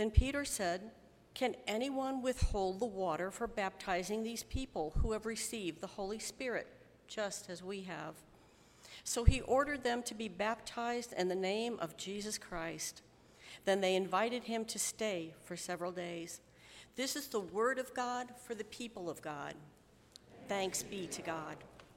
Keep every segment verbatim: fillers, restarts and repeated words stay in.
Then Peter said, "Can anyone withhold the water for baptizing these people who have received the Holy Spirit, just as we have?" So he ordered them to be baptized in the name of Jesus Christ. Then they invited him to stay for several days. This is the word of God for the people of God. Thanks be to God.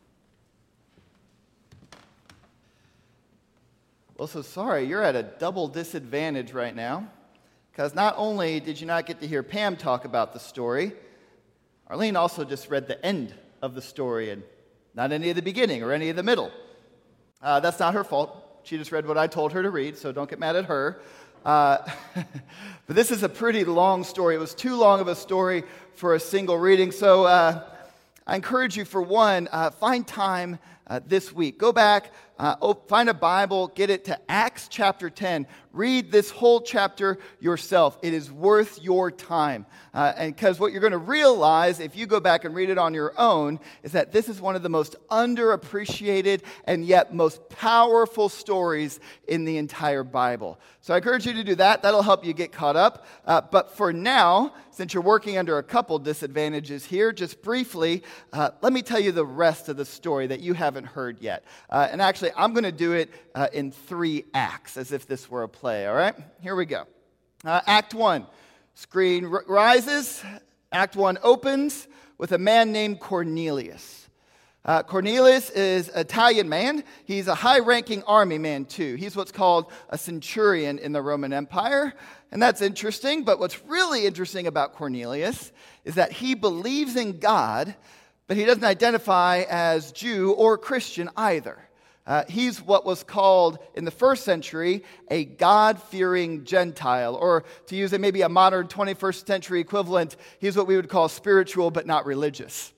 Well, so sorry, you're at a double disadvantage right now, because not only did you not get to hear Pam talk about the story, Arlene also just read the end of the story and not any of the beginning or any of the middle. Uh, that's not her fault. She just read what I told her to read, so don't get mad at her. Uh, but this is a pretty long story. It was too long of a story for a single reading, so uh, I encourage you, for one, uh, find time uh, this week. Go back, uh, op- find a Bible, get it to Acts chapter ten. Read this whole chapter yourself. It is worth your time. Uh, and because what you're going to realize if you go back and read it on your own is that this is one of the most underappreciated and yet most powerful stories in the entire Bible. So I encourage you to do that. That'll help you get caught up. Uh, but for now, since you're working under a couple disadvantages here, just briefly, uh, let me tell you the rest of the story that you haven't heard yet. Uh, and actually, I'm going to do it uh, in three acts, as if this were a play, all right? Here we go. Uh, act one. Screen r- rises. Act one opens with a man named Cornelius. Uh, Cornelius is an Italian man. He's a high-ranking army man, too. He's what's called a centurion in the Roman Empire. And that's interesting, but what's really interesting about Cornelius is that he believes in God, but he doesn't identify as Jew or Christian either. Uh, he's what was called in the first century a God-fearing Gentile, or to use a, maybe a modern twenty-first century equivalent, he's what we would call spiritual but not religious.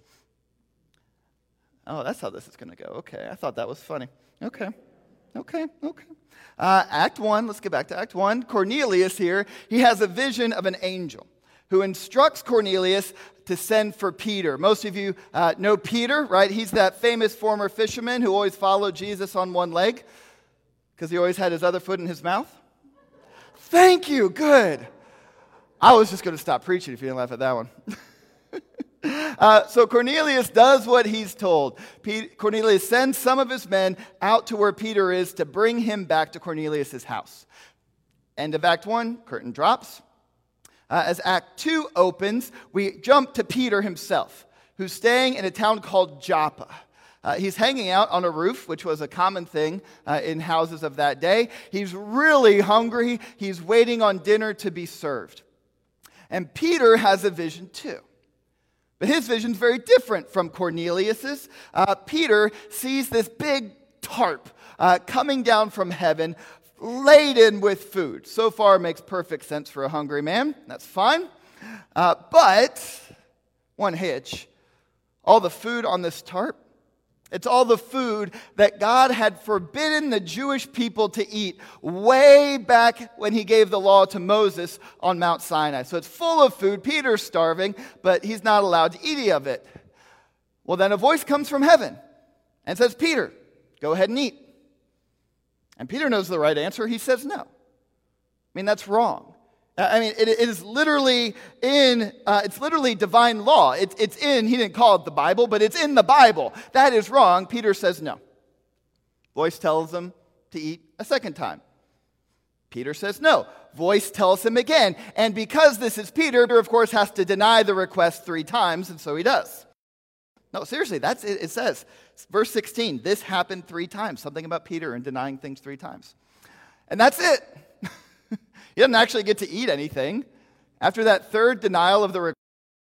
Oh, that's how this is going to go. Okay, I thought that was funny. Okay, okay, okay. Uh, act one, let's get back to Act one. Cornelius here, he has a vision of an angel who instructs Cornelius to send for Peter. Most of you uh, know Peter, right? He's that famous former fisherman who always followed Jesus on one leg because he always had his other foot in his mouth. Thank you, good. I was just going to stop preaching if you didn't laugh at that one. uh, so Cornelius does what he's told. Pe- Cornelius sends some of his men out to where Peter is to bring him back to Cornelius' house. End of Act one, curtain drops. Uh, as Act two opens, we jump to Peter himself, who's staying in a town called Joppa. Uh, he's hanging out on a roof, which was a common thing uh, in houses of that day. He's really hungry. He's waiting on dinner to be served. And Peter has a vision too. But his vision's very different from Cornelius's. Uh, Peter sees this big tarp uh, coming down from heaven, laden with food. So far makes perfect sense for a hungry man. That's fine. Uh, but, one hitch, all the food on this tarp, it's all the food that God had forbidden the Jewish people to eat way back when he gave the law to Moses on Mount Sinai. So it's full of food. Peter's starving, but he's not allowed to eat any of it. Well, then a voice comes from heaven and says, "Peter, go ahead and eat." And Peter knows the right answer. He says no. I mean, that's wrong. I mean, it, it is literally in, uh, it's literally divine law. It, it's in, he didn't call it the Bible, but it's in the Bible. That is wrong. Peter says no. Voice tells him to eat a second time. Peter says no. Voice tells him again. And because this is Peter, of course, has to deny the request three times, and so he does. No, seriously, that's it. It says, verse sixteen, this happened three times. Something about Peter and denying things three times. And that's it. He doesn't actually get to eat anything. After that third denial of the request,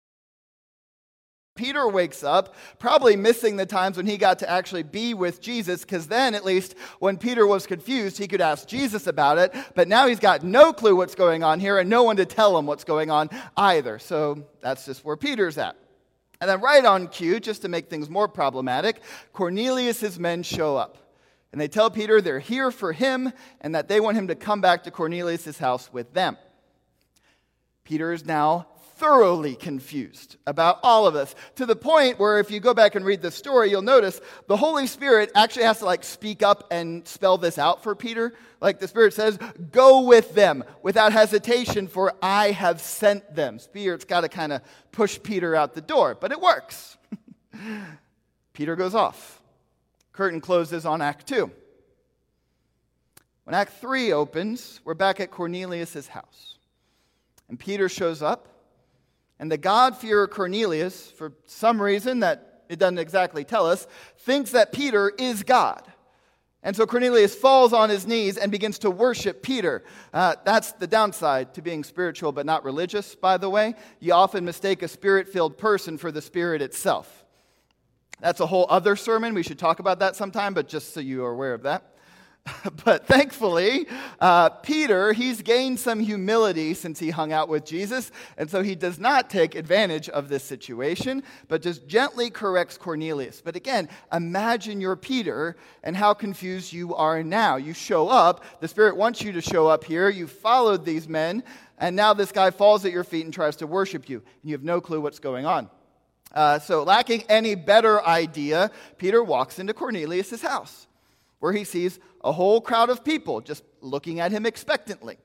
Peter wakes up, probably missing the times when he got to actually be with Jesus, because then, at least, when Peter was confused, he could ask Jesus about it. But now he's got no clue what's going on here and no one to tell him what's going on either. So that's just where Peter's at. And then right on cue, just to make things more problematic, Cornelius' men show up. And they tell Peter they're here for him and that they want him to come back to Cornelius' house with them. Peter is now thoroughly confused about all of this, to the point where if you go back and read the story, you'll notice the Holy Spirit actually has to like speak up and spell this out for Peter. Like the Spirit says, go with them without hesitation, for I have sent them. Spirit's got to kind of push Peter out the door, but it works. Peter goes off. Curtain closes on Act two. When Act three opens, we're back at Cornelius' house. And Peter shows up, and the God-fearer Cornelius, for some reason that it doesn't exactly tell us, thinks that Peter is God. And so Cornelius falls on his knees and begins to worship Peter. Uh, that's the downside to being spiritual but not religious, by the way. You often mistake a spirit-filled person for the Spirit itself. That's a whole other sermon. We should talk about that sometime, but just so you are aware of that. But thankfully, uh, Peter, he's gained some humility since he hung out with Jesus, and so he does not take advantage of this situation, but just gently corrects Cornelius. But again, imagine you're Peter and how confused you are now. You show up, the Spirit wants you to show up here, you followed these men, and now this guy falls at your feet and tries to worship you, and you have no clue what's going on. Uh, so lacking any better idea, Peter walks into Cornelius' house, where he sees a whole crowd of people just looking at him expectantly.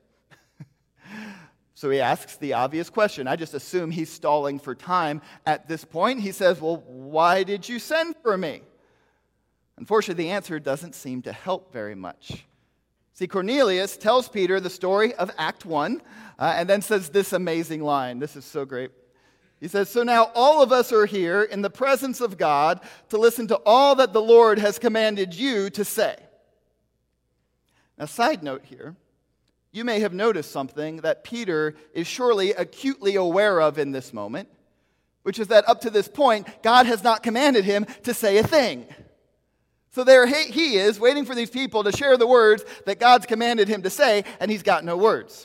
So he asks the obvious question. I just assume he's stalling for time at this point. He says, well, why did you send for me? Unfortunately, the answer doesn't seem to help very much. See, Cornelius tells Peter the story of Act one, uh, and then says this amazing line. This is so great. He says, so now all of us are here in the presence of God to listen to all that the Lord has commanded you to say. Now, side note here, you may have noticed something that Peter is surely acutely aware of in this moment, which is that up to this point, God has not commanded him to say a thing. So there he is, waiting for these people to share the words that God's commanded him to say, and he's got no words.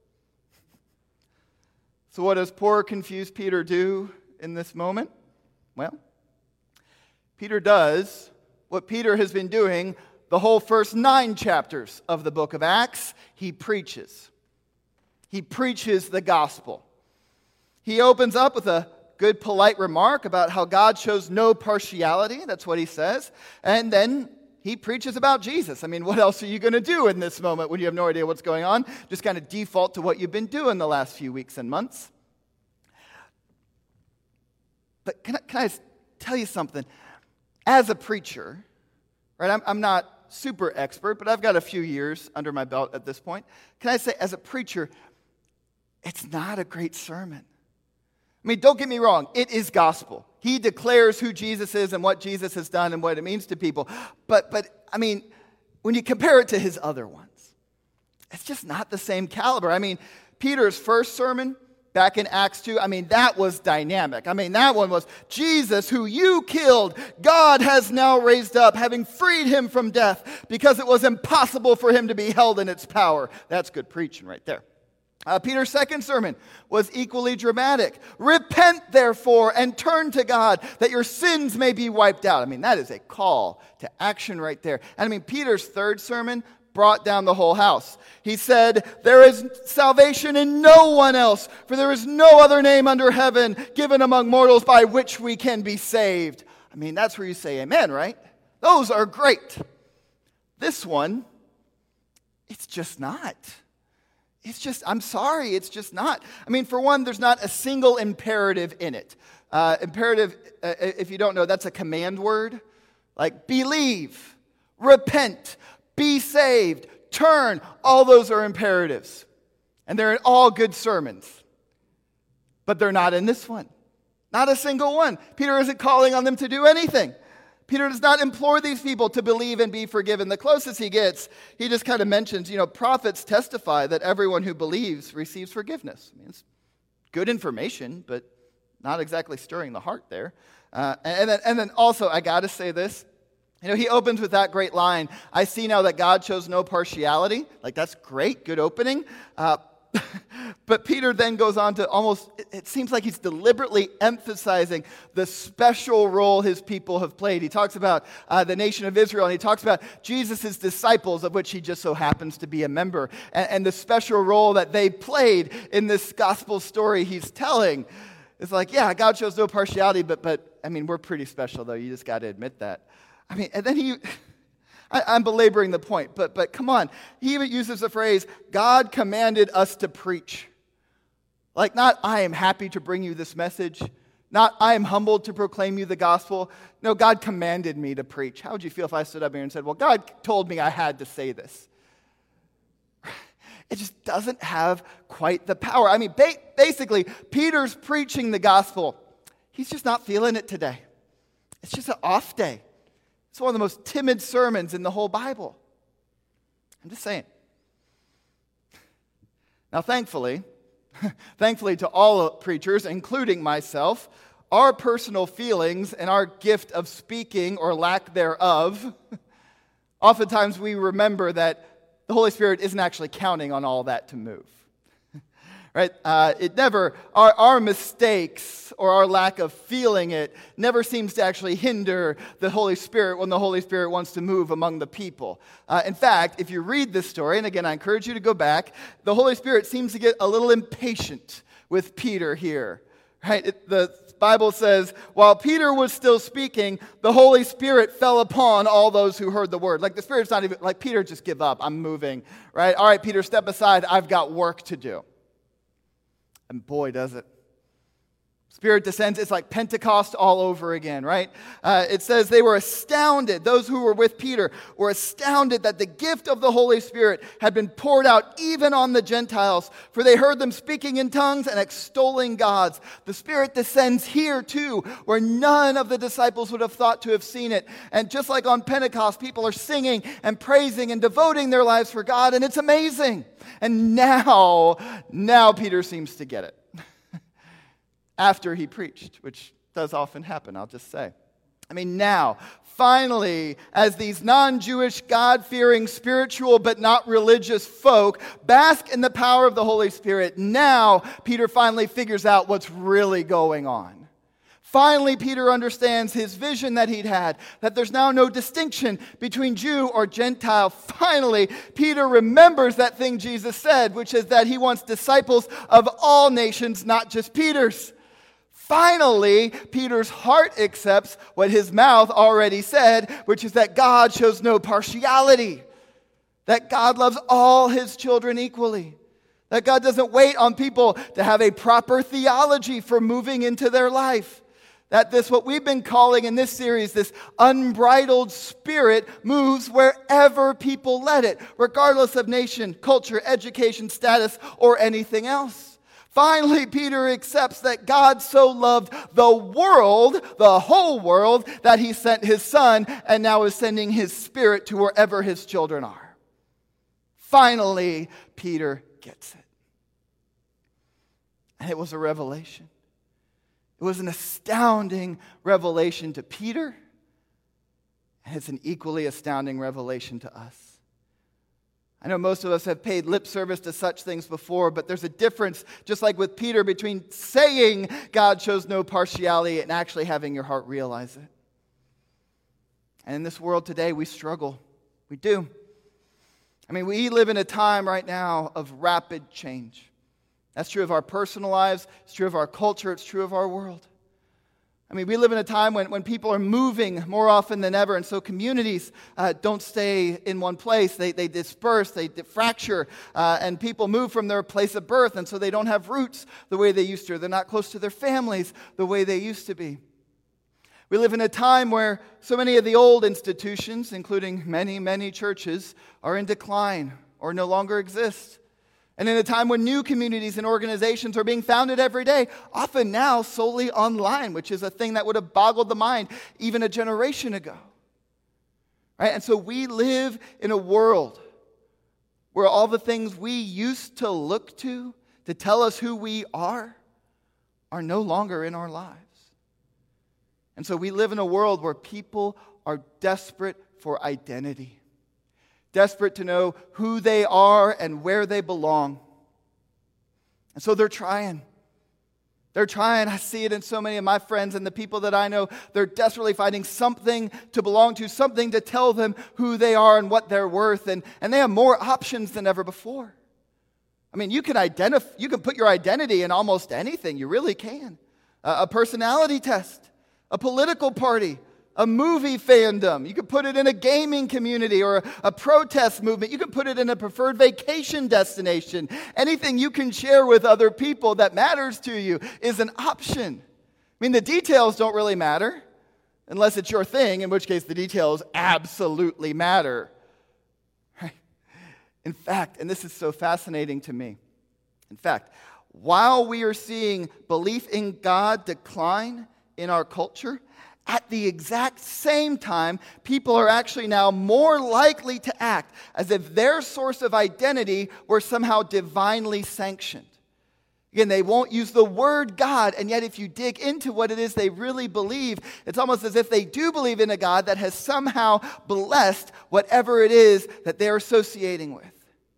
So what does poor, confused Peter do in this moment? Well, Peter does what Peter has been doing the whole first nine chapters of the book of Acts. He preaches. He preaches the gospel. He opens up with a good, polite remark about how God shows no partiality. That's what he says. And then he preaches about Jesus. I mean, what else are you going to do in this moment when you have no idea what's going on? Just kind of default to what you've been doing the last few weeks and months. But can I, can I tell you something? As a preacher, right, I'm, I'm not super expert, but I've got a few years under my belt at this point. Can I say, as a preacher, it's not a great sermon. I mean, don't get me wrong, it is gospel. He declares who Jesus is and what Jesus has done and what it means to people. But, but I mean, when you compare it to his other ones, it's just not the same caliber. I mean, Peter's first sermon, back in Acts two, I mean, that was dynamic. I mean, that one was, Jesus, who you killed, God has now raised up, having freed him from death, because it was impossible for him to be held in its power. That's good preaching right there. Uh, Peter's second sermon was equally dramatic. Repent, therefore, and turn to God, that your sins may be wiped out. I mean, that is a call to action right there. And I mean, Peter's third sermon brought down the whole house. He said, there is salvation in no one else, for there is no other name under heaven given among mortals by which we can be saved. I mean, that's where you say amen, right? Those are great. This one, it's just not. It's just, I'm sorry, it's just not. I mean, for one, there's not a single imperative in it. Uh, imperative, uh, if you don't know, that's a command word. Like believe, repent, be saved, turn. All those are imperatives. And they're in all good sermons. But they're not in this one. Not a single one. Peter isn't calling on them to do anything. Peter does not implore these people to believe and be forgiven. The closest he gets, he just kind of mentions, you know, prophets testify that everyone who believes receives forgiveness. I mean, it's good information, but not exactly stirring the heart there. Uh, and, then, and then also, I got to say this. You know, he opens with that great line, I see now that God shows no partiality. Like, that's great, good opening. Uh, But Peter then goes on to almost, it seems like he's deliberately emphasizing the special role his people have played. He talks about uh, the nation of Israel, and he talks about Jesus' disciples, of which he just so happens to be a member, and, and the special role that they played in this gospel story he's telling. It's like, yeah, God shows no partiality, but, but I mean, we're pretty special, though. You just got to admit that. I mean, and then he... I, I'm belaboring the point, but, but come on. He even uses the phrase, God commanded us to preach. Like, not, I am happy to bring you this message. Not, I am humbled to proclaim you the gospel. No, God commanded me to preach. How would you feel if I stood up here and said, well, God told me I had to say this? It just doesn't have quite the power. I mean, ba- basically, Peter's preaching the gospel. He's just not feeling it today. It's just an off day. It's one of the most timid sermons in the whole Bible. I'm just saying. Now, thankfully, thankfully to all preachers, including myself, our personal feelings and our gift of speaking or lack thereof, oftentimes we remember that the Holy Spirit isn't actually counting on all that to move. Right? Uh, it never, our, our mistakes or our lack of feeling it never seems to actually hinder the Holy Spirit when the Holy Spirit wants to move among the people. Uh, in fact, if you read this story, and again, I encourage you to go back, the Holy Spirit seems to get a little impatient with Peter here. Right? It, the Bible says, while Peter was still speaking, the Holy Spirit fell upon all those who heard the word. Like the Spirit's not even, like Peter, just give up, I'm moving. Right? All right, Peter, step aside, I've got work to do. And boy, does it. Spirit descends. It's like Pentecost all over again, right? Uh, it says they were astounded. Those who were with Peter were astounded that the gift of the Holy Spirit had been poured out even on the Gentiles, for they heard them speaking in tongues and extolling gods. The Spirit descends here too, where none of the disciples would have thought to have seen it. And just like on Pentecost, people are singing and praising and devoting their lives for God, and it's amazing. And now, now Peter seems to get it. After he preached, which does often happen, I'll just say. I mean, now, finally, as these non-Jewish, God-fearing, spiritual, but not religious folk bask in the power of the Holy Spirit, now Peter finally figures out what's really going on. Finally, Peter understands his vision that he'd had, that there's now no distinction between Jew or Gentile. Finally, Peter remembers that thing Jesus said, which is that he wants disciples of all nations, not just Peter's. Finally, Peter's heart accepts what his mouth already said, which is that God shows no partiality, that God loves all his children equally, that God doesn't wait on people to have a proper theology for moving into their life, that this, what we've been calling in this series, this unbridled spirit, moves wherever people let it, regardless of nation, culture, education, status, or anything else. Finally, Peter accepts that God so loved the world, the whole world, that he sent his Son and now is sending his Spirit to wherever his children are. Finally, Peter gets it. And it was a revelation. It was an astounding revelation to Peter, and it's an equally astounding revelation to us. I know most of us have paid lip service to such things before, but there's a difference, just like with Peter, between saying God shows no partiality and actually having your heart realize it. And in this world today, we struggle. We do. I mean, we live in a time right now of rapid change. That's true of our personal lives. It's true of our culture. It's true of our world. I mean, we live in a time when, when people are moving more often than ever, and so communities uh, don't stay in one place. They, they disperse, they fracture, uh, and people move from their place of birth, and so they don't have roots the way they used to. They're not close to their families the way they used to be. We live in a time where so many of the old institutions, including many, many churches, are in decline or no longer exist. And in a time when new communities and organizations are being founded every day, often now solely online, which is a thing that would have boggled the mind even a generation ago. Right? And so we live in a world where all the things we used to look to to tell us who we are are no longer in our lives. And so we live in a world where people are desperate for identity. Desperate to know who they are and where they belong. And so they're trying. They're trying. I see it in so many of my friends and the people that I know. They're desperately finding something to belong to, something to tell them who they are and what they're worth. And, and they have more options than ever before. I mean, you can identify, you can put your identity in almost anything. You really can. Uh, a personality test, a political party, a movie fandom. You can put it in a gaming community or a, a protest movement. You can put it in a preferred vacation destination. Anything you can share with other people that matters to you is an option. I mean, the details don't really matter unless it's your thing, in which case the details absolutely matter. Right? In fact, and this is so fascinating to me, in fact, while we are seeing belief in God decline in our culture, at the exact same time, people are actually now more likely to act as if their source of identity were somehow divinely sanctioned. Again, they won't use the word God, and yet if you dig into what it is they really believe, it's almost as if they do believe in a God that has somehow blessed whatever it is that they're associating with.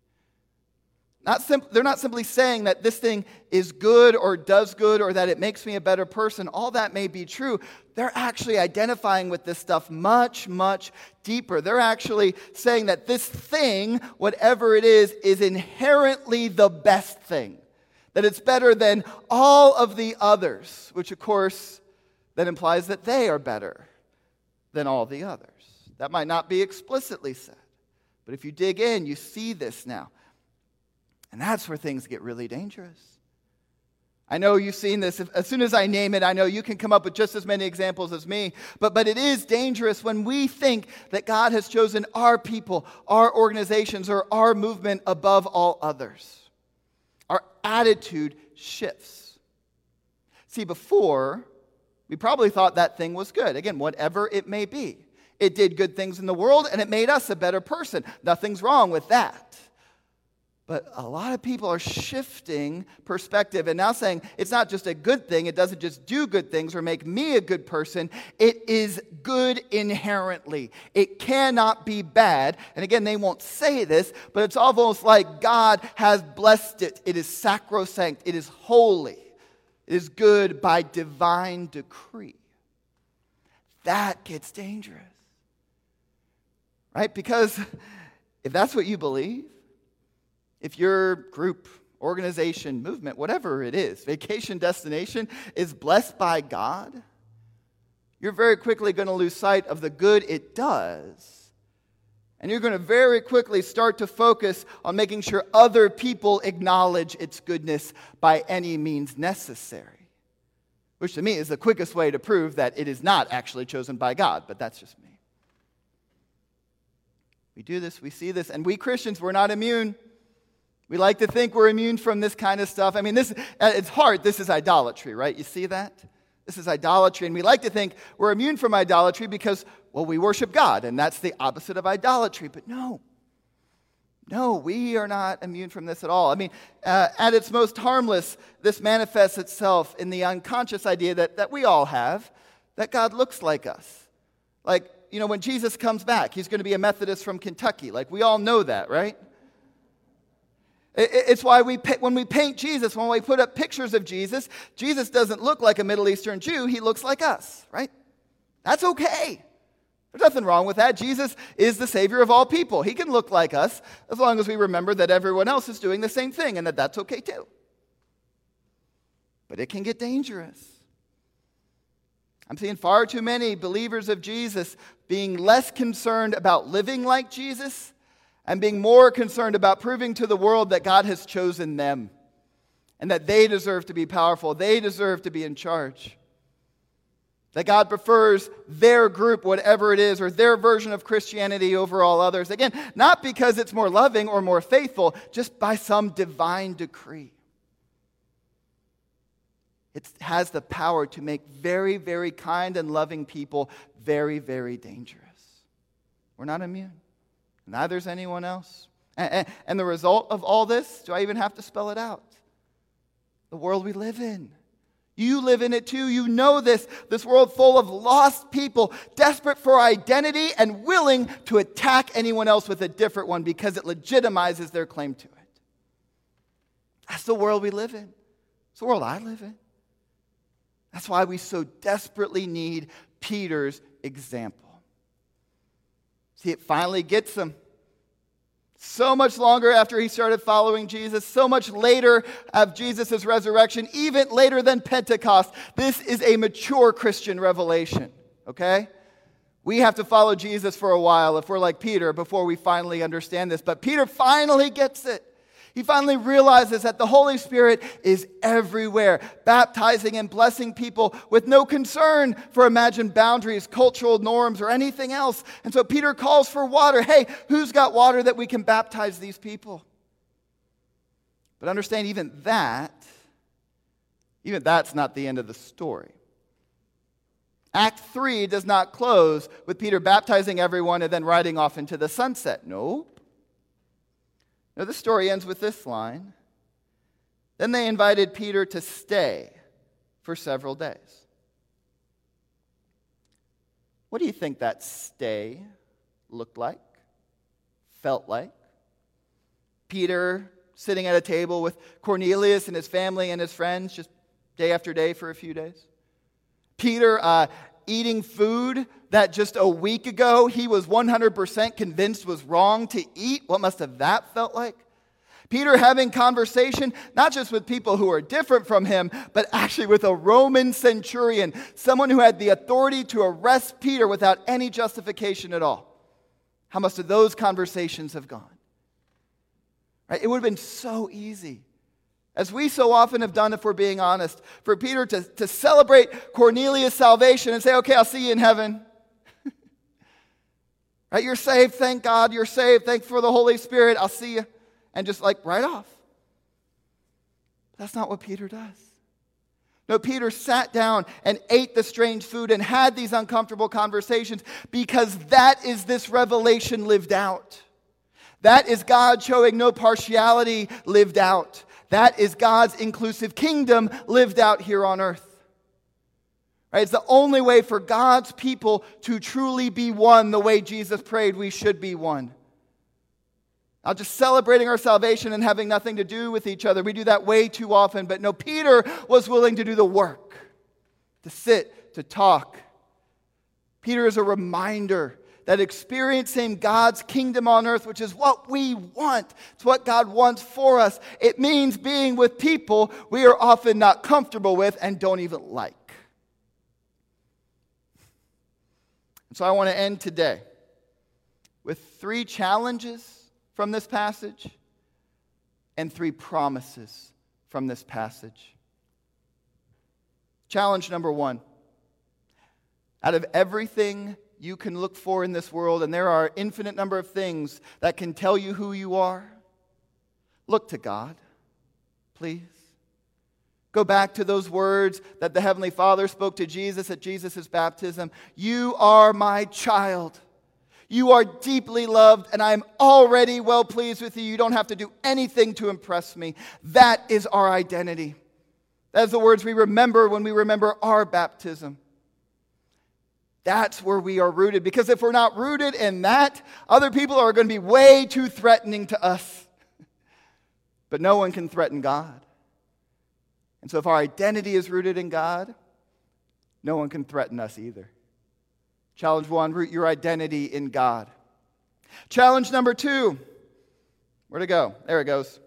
Not sim- they're not simply saying that this thing is good or does good or that it makes me a better person. All that may be true. They're actually identifying with this stuff much, much deeper. They're actually saying that this thing, whatever it is, is inherently the best thing. That it's better than all of the others, which of course then implies that they are better than all the others. That might not be explicitly said, but if you dig in, you see this now. And that's where things get really dangerous. I know you've seen this. If, as soon as I name it, I know you can come up with just as many examples as me. But, but it is dangerous when we think that God has chosen our people, our organizations, or our movement above all others. Our attitude shifts. See, before, we probably thought that thing was good. Again, whatever it may be. It did good things in the world, and it made us a better person. Nothing's wrong with that. But a lot of people are shifting perspective and now saying it's not just a good thing. It doesn't just do good things or make me a good person. It is good inherently. It cannot be bad. And again, they won't say this, but it's almost like God has blessed it. It is sacrosanct. It is holy. It is good by divine decree. That gets dangerous. Right? Because if that's what you believe, if your group, organization, movement, whatever it is, vacation destination is blessed by God, you're very quickly going to lose sight of the good it does. And you're going to very quickly start to focus on making sure other people acknowledge its goodness by any means necessary. Which to me is the quickest way to prove that it is not actually chosen by God, but that's just me. We do this, we see this, and we Christians, we're not immune. We like to think we're immune from this kind of stuff. I mean, this at its heart, this is idolatry, right? You see that? This is idolatry. And we like to think we're immune from idolatry because, well, we worship God, and that's the opposite of idolatry. But no. No, we are not immune from this at all. I mean, uh, at its most harmless, this manifests itself in the unconscious idea that, that we all have, that God looks like us. Like, you know, when Jesus comes back, he's going to be a Methodist from Kentucky. Like, we all know that, right? It's why we, when we paint Jesus, when we put up pictures of Jesus, Jesus doesn't look like a Middle Eastern Jew. He looks like us, right? That's okay. There's nothing wrong with that. Jesus is the Savior of all people. He can look like us as long as we remember that everyone else is doing the same thing and that that's okay too. But it can get dangerous. I'm seeing far too many believers of Jesus being less concerned about living like Jesus and being more concerned about proving to the world that God has chosen them and that they deserve to be powerful, they deserve to be in charge. That God prefers their group, whatever it is, or their version of Christianity over all others. Again, not because it's more loving or more faithful, just by some divine decree. It has the power to make very, very kind and loving people very, very dangerous. We're not immune. Neither is anyone else. And, and, and the result of all this, do I even have to spell it out? The world we live in. You live in it too. You know this. This world full of lost people, desperate for identity and willing to attack anyone else with a different one because it legitimizes their claim to it. That's the world we live in. It's the world I live in. That's why we so desperately need Peter's example. See, it finally gets him. So much longer after he started following Jesus, so much later of Jesus' resurrection, even later than Pentecost. This is a mature Christian revelation, okay? We have to follow Jesus for a while if we're like Peter before we finally understand this. But Peter finally gets it. He finally realizes that the Holy Spirit is everywhere, baptizing and blessing people with no concern for imagined boundaries, cultural norms, or anything else. And so Peter calls for water. Hey, who's got water that we can baptize these people? But understand, even that, even that's not the end of the story. Act three does not close with Peter baptizing everyone and then riding off into the sunset. No. Now, this story ends with this line. Then they invited Peter to stay for several days. What do you think that stay looked like, felt like? Peter sitting at a table with Cornelius and his family and his friends just day after day for a few days. Peter uh, eating food that just a week ago he was one hundred percent convinced was wrong to eat. What must have that felt like? Peter having conversation not just with people who are different from him, but actually with a Roman centurion, someone who had the authority to arrest Peter without any justification at all. How must have those conversations have gone? Right? It would have been so easy, as we so often have done if we're being honest, for Peter to, to celebrate Cornelius' salvation and say, okay, I'll see you in heaven. Right? You're saved, thank God, you're saved, thank for the Holy Spirit, I'll see you. And just like right off. That's not what Peter does. No, Peter sat down and ate the strange food and had these uncomfortable conversations because that is this revelation lived out. That is God showing no partiality lived out. That is God's inclusive kingdom lived out here on earth. Right? It's the only way for God's people to truly be one the way Jesus prayed we should be one. Not just celebrating our salvation and having nothing to do with each other. We do that way too often. But no, Peter was willing to do the work, to sit, to talk. Peter is a reminder that experiencing God's kingdom on earth, which is what we want, it's what God wants for us, it means being with people we are often not comfortable with and don't even like. And so I want to end today with three challenges from this passage and three promises from this passage. Challenge number one. Out of everything you can look for in this world, and there are infinite number of things that can tell you who you are, look to God, please. Go back to those words that the Heavenly Father spoke to Jesus at Jesus' baptism. You are my child. You are deeply loved, and I am already well pleased with you. You don't have to do anything to impress me. That is our identity. That is the words we remember when we remember our baptism. That's where we are rooted. Because if we're not rooted in that, other people are going to be way too threatening to us. But no one can threaten God. And so if our identity is rooted in God, no one can threaten us either. Challenge one, root your identity in God. Challenge number two, where'd it go? There it goes.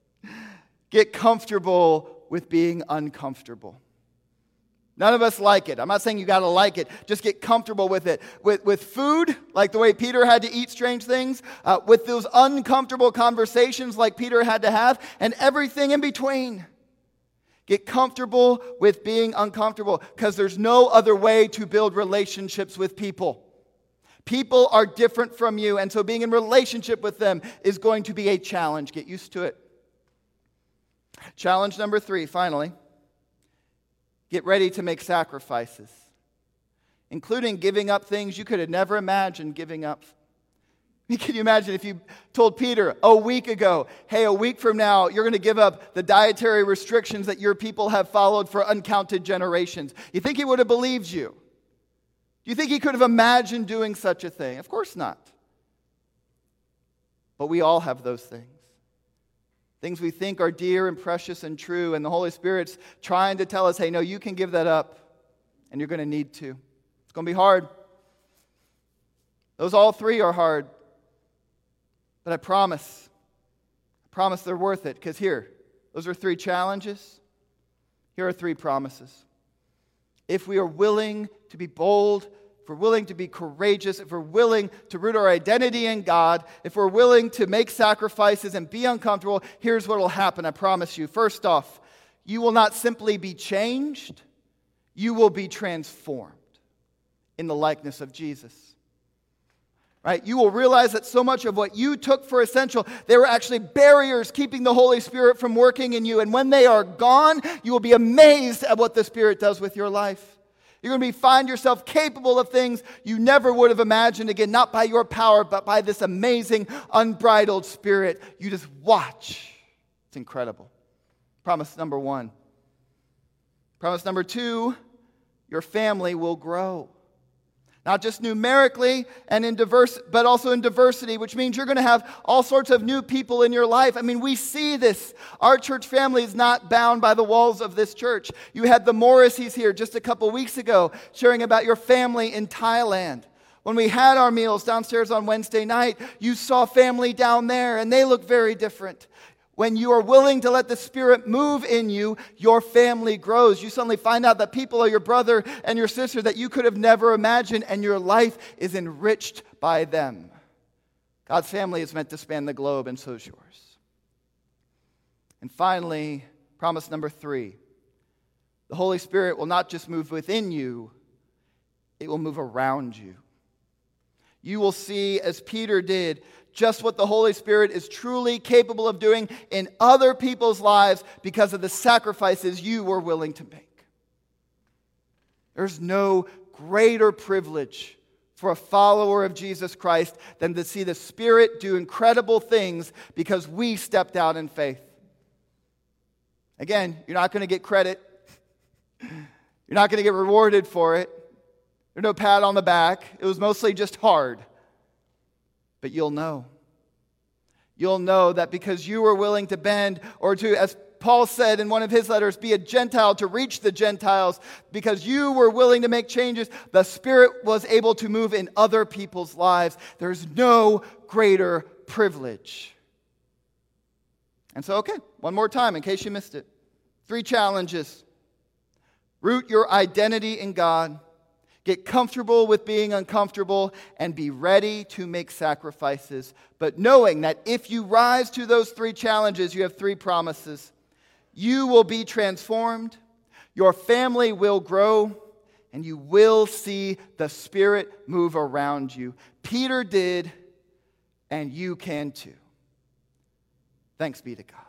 Get comfortable with being uncomfortable. None of us like it. I'm not saying you got to like it. Just get comfortable with it. With, with food, like the way Peter had to eat strange things. Uh, with those uncomfortable conversations like Peter had to have. And everything in between. Get comfortable with being uncomfortable because there's no other way to build relationships with people. People are different from you, and so being in relationship with them is going to be a challenge. Get used to it. Challenge number three, finally. Get ready to make sacrifices, including giving up things you could have never imagined giving up. Can you imagine if you told Peter a week ago, hey, a week from now, you're going to give up the dietary restrictions that your people have followed for uncounted generations? You think he would have believed you? Do you think he could have imagined doing such a thing? Of course not. But we all have those things. things we think are dear and precious and true, and the Holy Spirit's trying to tell us, hey, no, you can give that up, and you're going to need to. It's going to be hard. Those all three are hard. But I promise, I promise they're worth it, because here, those are three challenges. Here are three promises. If we are willing to be bold, if we're willing to be courageous, if we're willing to root our identity in God, if we're willing to make sacrifices and be uncomfortable, here's what will happen, I promise you. First off, you will not simply be changed, you will be transformed in the likeness of Jesus. Right? You will realize that so much of what you took for essential, they were actually barriers keeping the Holy Spirit from working in you. And when they are gone, you will be amazed at what the Spirit does with your life. You're going to be, find yourself capable of things you never would have imagined. Again, not by your power, but by this amazing, unbridled Spirit. You just watch. It's incredible. Promise number one. Promise number two, your family will grow. Not just numerically and in diverse, but also in diversity, which means you're going to have all sorts of new people in your life. I mean, we see this. Our church family is not bound by the walls of this church. You had the Morrises here just a couple weeks ago sharing about your family in Thailand. When we had our meals downstairs on Wednesday night, you saw family down there, and they look very different. When you are willing to let the Spirit move in you, your family grows. You suddenly find out that people are your brother and your sister that you could have never imagined, and your life is enriched by them. God's family is meant to span the globe, and so is yours. And finally, promise number three. The Holy Spirit will not just move within you, it will move around you. You will see, as Peter did, just what the Holy Spirit is truly capable of doing in other people's lives because of the sacrifices you were willing to make. There's no greater privilege for a follower of Jesus Christ than to see the Spirit do incredible things because we stepped out in faith. Again, you're not going to get credit. You're not going to get rewarded for it. There's no pat on the back. It was mostly just hard. But you'll know. You'll know that because you were willing to bend, or to, as Paul said in one of his letters, be a Gentile to reach the Gentiles, because you were willing to make changes, the Spirit was able to move in other people's lives. There's no greater privilege. And so, okay, one more time in case you missed it. Three challenges. Root your identity in God. Get comfortable with being uncomfortable, and be ready to make sacrifices. But knowing that if you rise to those three challenges, you have three promises. You will be transformed, your family will grow, and you will see the Spirit move around you. Peter did, and you can too. Thanks be to God.